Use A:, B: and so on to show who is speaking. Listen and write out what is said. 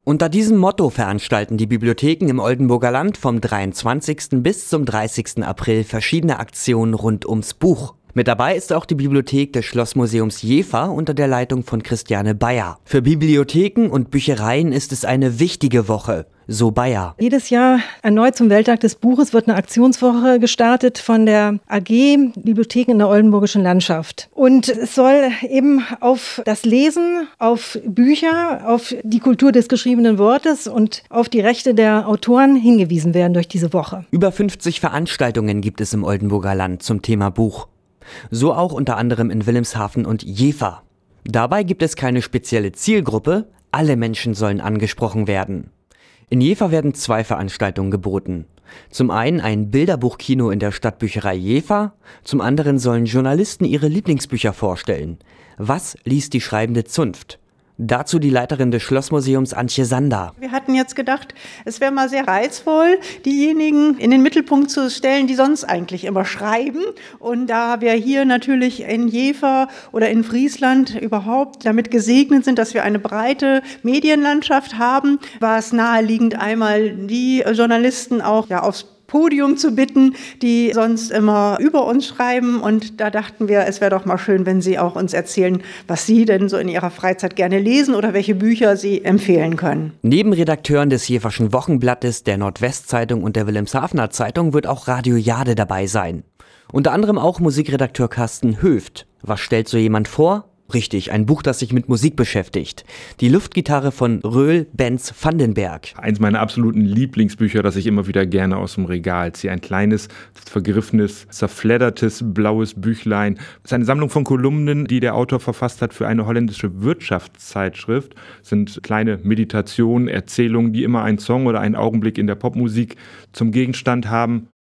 A: Unter diesem Motto veranstalten die Bibliotheken im Oldenburger Land vom 23. bis zum 30. April verschiedene Aktionen rund ums Buch. Mit dabei ist auch die Bibliothek des Schlossmuseums Jever unter der Leitung von Christiane Bayer. Für Bibliotheken und Büchereien ist es eine wichtige Woche, so Bayer.
B: Jedes Jahr erneut zum Welttag des Buches wird eine Aktionswoche gestartet von der AG Bibliotheken in der Oldenburgischen Landschaft. Und es soll eben auf das Lesen, auf Bücher, auf die Kultur des geschriebenen Wortes und auf die Rechte der Autoren hingewiesen werden durch diese Woche.
A: Über 50 Veranstaltungen gibt es im Oldenburger Land zum Thema Buch. So auch unter anderem in Wilhelmshaven und Jever. Dabei gibt es keine spezielle Zielgruppe, alle Menschen sollen angesprochen werden. In Jever werden 2 Veranstaltungen geboten. Zum einen ein Bilderbuchkino in der Stadtbücherei Jever, zum anderen sollen Journalisten ihre Lieblingsbücher vorstellen. Was liest die schreibende Zunft? Dazu die Leiterin des Schlossmuseums Antje Sander.
C: Wir hatten jetzt gedacht, es wäre mal sehr reizvoll, diejenigen in den Mittelpunkt zu stellen, die sonst eigentlich immer schreiben. Und da wir hier natürlich in Jever oder in Friesland überhaupt damit gesegnet sind, dass wir eine breite Medienlandschaft haben, war es naheliegend, einmal die Journalisten auch aufs Podium zu bitten, die sonst immer über uns schreiben. Und da dachten wir, es wäre doch mal schön, wenn Sie auch uns erzählen, was Sie denn so in Ihrer Freizeit gerne lesen oder welche Bücher Sie empfehlen können.
A: Neben Redakteuren des Jeverschen Wochenblattes, der Nordwestzeitung und der Wilhelmshavener Zeitung wird auch Radio Jade dabei sein. Unter anderem auch Musikredakteur Carsten Höft. Was stellt so jemand vor? Richtig, ein Buch, das sich mit Musik beschäftigt. Die Luftgitarre von Röhl Benz Vandenberg.
D: Eins meiner absoluten Lieblingsbücher, das ich immer wieder gerne aus dem Regal ziehe. Ein kleines, vergriffenes, zerfleddertes, blaues Büchlein. Es ist eine Sammlung von Kolumnen, die der Autor verfasst hat für eine holländische Wirtschaftszeitschrift. Es sind kleine Meditationen, Erzählungen, die immer einen Song oder einen Augenblick in der Popmusik zum Gegenstand haben.